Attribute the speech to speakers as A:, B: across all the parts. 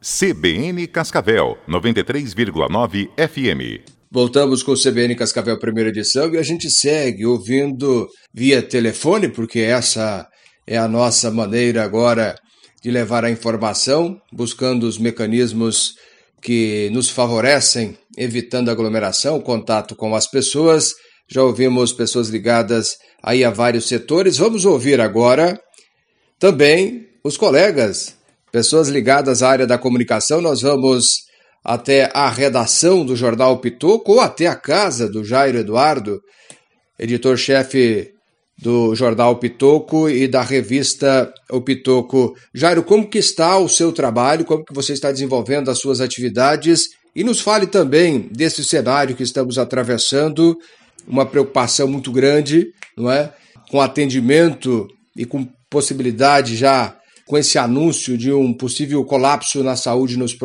A: CBN Cascavel, 93,9 FM.
B: Voltamos com o CBN Cascavel, primeira edição, e a gente segue ouvindo via telefone, porque essa é a nossa maneira agora de levar a informação, buscando os mecanismos que nos favorecem, evitando aglomeração, contato com as pessoas. Já ouvimos pessoas ligadas aí a vários setores. Vamos ouvir agora também os colegas, pessoas ligadas à área da comunicação. Nós vamos até a redação do Jornal O Pitoco ou até a casa do Jairo Eduardo, editor-chefe do Jornal O Pitoco e da revista O Pitoco. Jairo, como que está o seu trabalho, como que você está desenvolvendo as suas atividades? E nos fale também desse cenário que estamos atravessando, uma preocupação muito grande, não é? Com atendimento e com possibilidade já, com esse anúncio de um possível colapso na saúde nas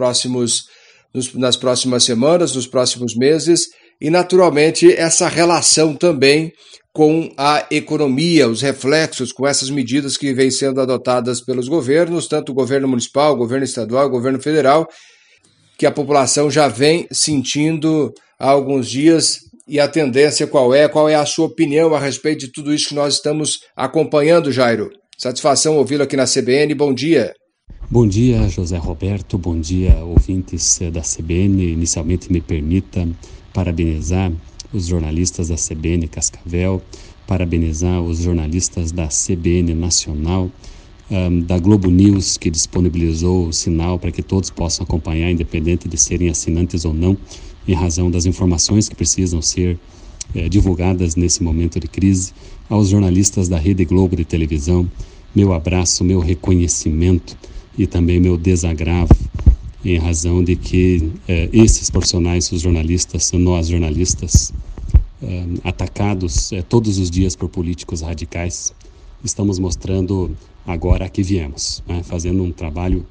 B: próximas semanas, nos próximos meses, e naturalmente essa relação também com a economia, os reflexos com essas medidas que vêm sendo adotadas pelos governos, tanto o governo municipal, o governo estadual, o governo federal, que a população já vem sentindo há alguns dias. E a tendência qual é a sua opinião a respeito de tudo isso que nós estamos acompanhando, Jairo? Satisfação ouvi-lo aqui na CBN, bom dia.
C: Bom dia, José Roberto, bom dia, ouvintes da CBN. Inicialmente me permita parabenizar os jornalistas da CBN Cascavel, parabenizar os jornalistas da CBN Nacional, da Globo News, que disponibilizou o sinal para que todos possam acompanhar, independente de serem assinantes ou não, em razão das informações que precisam ser divulgadas nesse momento de crise, aos jornalistas da Rede Globo de televisão, meu abraço, meu reconhecimento e também meu desagravo, em razão de que esses profissionais, os jornalistas, nós jornalistas, atacados todos os dias por políticos radicais, estamos mostrando agora a que viemos, né? Fazendo um trabalho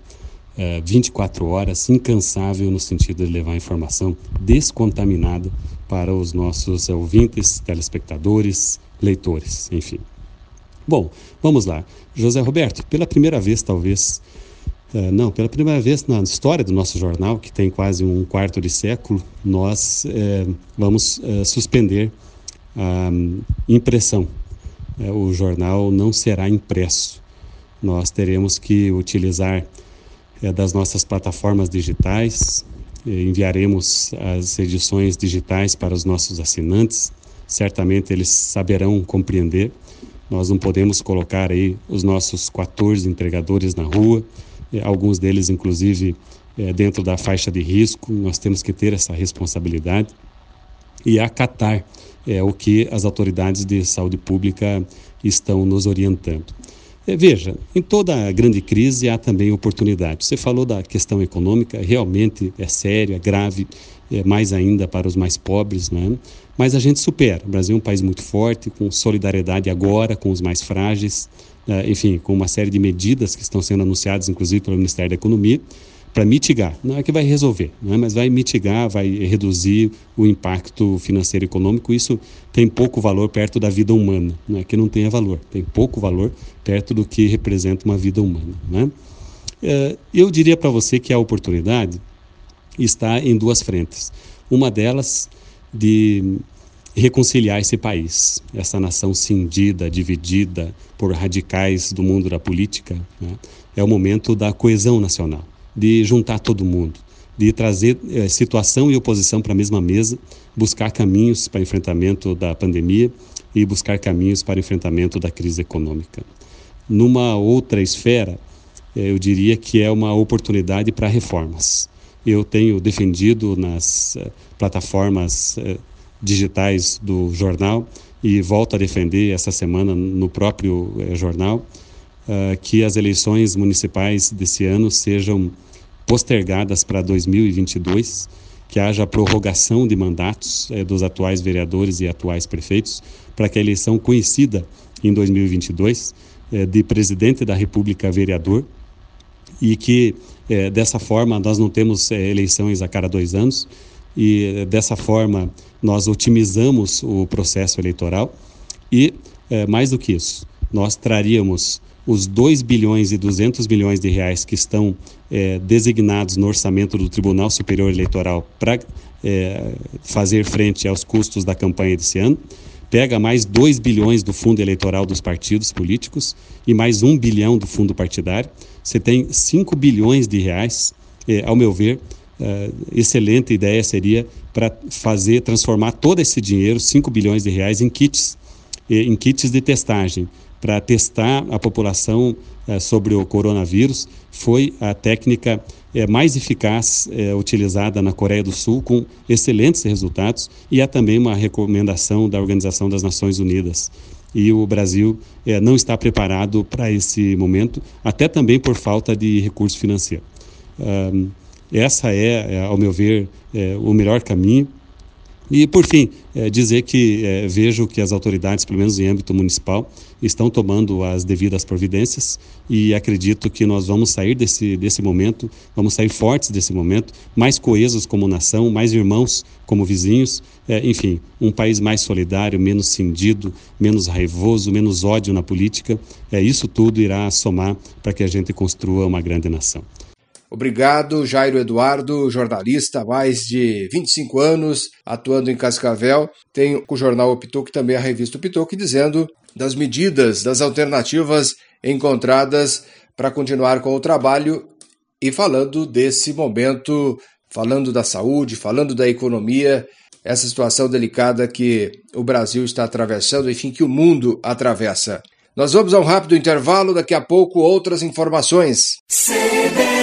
C: 24 horas, incansável, no sentido de levar informação descontaminada para os nossos ouvintes, telespectadores, leitores, enfim. Bom, vamos lá. José Roberto, pela primeira vez na história do nosso jornal, que tem quase um quarto de século, nós vamos suspender a impressão. O jornal não será impresso. Nós teremos que utilizar das nossas plataformas digitais, enviaremos as edições digitais para os nossos assinantes, certamente eles saberão compreender. Nós não podemos colocar aí os nossos 14 entregadores na rua, alguns deles inclusive dentro da faixa de risco. Nós temos que ter essa responsabilidade e acatar o que as autoridades de saúde pública estão nos orientando. Veja, em toda grande crise há também oportunidade. Você falou da questão econômica, realmente é sério, é grave, mais ainda para os mais pobres, né? Mas a gente supera. O Brasil é um país muito forte, com solidariedade agora com os mais frágeis, enfim, com uma série de medidas que estão sendo anunciadas, inclusive pelo Ministério da Economia, para mitigar. Não é que vai resolver, né? Mas vai mitigar, vai reduzir o impacto financeiro e econômico. Isso tem pouco valor perto da vida humana. Não é que não tenha valor, tem pouco valor perto do que representa uma vida humana, né? Eu diria para você que a oportunidade está em duas frentes. Uma delas de reconciliar esse país, essa nação cindida, dividida por radicais do mundo da política, né? É o momento da coesão nacional, de juntar todo mundo, de trazer situação e oposição para a mesma mesa, buscar caminhos para enfrentamento da pandemia e buscar caminhos para enfrentamento da crise econômica. Numa outra esfera, eu diria que é uma oportunidade para reformas. Eu tenho defendido nas plataformas digitais do jornal e volto a defender essa semana no próprio jornal que as eleições municipais desse ano sejam postergadas para 2022, que haja prorrogação de mandatos dos atuais vereadores e atuais prefeitos, para que a eleição coincida em 2022 de presidente da República vereador, e que dessa forma nós não temos eleições a cada 2 anos, e dessa forma nós otimizamos o processo eleitoral e, mais do que isso, nós traríamos os 2 bilhões e 200 milhões de reais que estão designados no orçamento do Tribunal Superior Eleitoral para fazer frente aos custos da campanha desse ano, pega mais 2 bilhões do fundo eleitoral dos partidos políticos e mais 1 bilhão do fundo partidário. Você tem 5 bilhões de reais, ao meu ver, excelente ideia seria para transformar todo esse dinheiro, 5 bilhões de reais, em kits de testagem, para testar a população sobre o coronavírus. Foi a técnica mais eficaz utilizada na Coreia do Sul, com excelentes resultados, e há também uma recomendação da Organização das Nações Unidas. E o Brasil não está preparado para esse momento, até também por falta de recurso financeiro. Essa ao meu ver, o melhor caminho. E, por fim, dizer que vejo que as autoridades, pelo menos em âmbito municipal, estão tomando as devidas providências e acredito que nós vamos sair desse momento, vamos sair fortes desse momento, mais coesos como nação, mais irmãos como vizinhos, enfim, um país mais solidário, menos cindido, menos raivoso, menos ódio na política. Isso tudo irá somar para que a gente construa uma grande nação.
B: Obrigado, Jairo Eduardo, jornalista há mais de 25 anos, atuando em Cascavel. Tem o jornal O Pitoc, também a revista O Pitoc, dizendo das medidas, das alternativas encontradas para continuar com o trabalho e falando desse momento, falando da saúde, falando da economia, essa situação delicada que o Brasil está atravessando, enfim, que o mundo atravessa. Nós vamos a um rápido intervalo, daqui a pouco outras informações.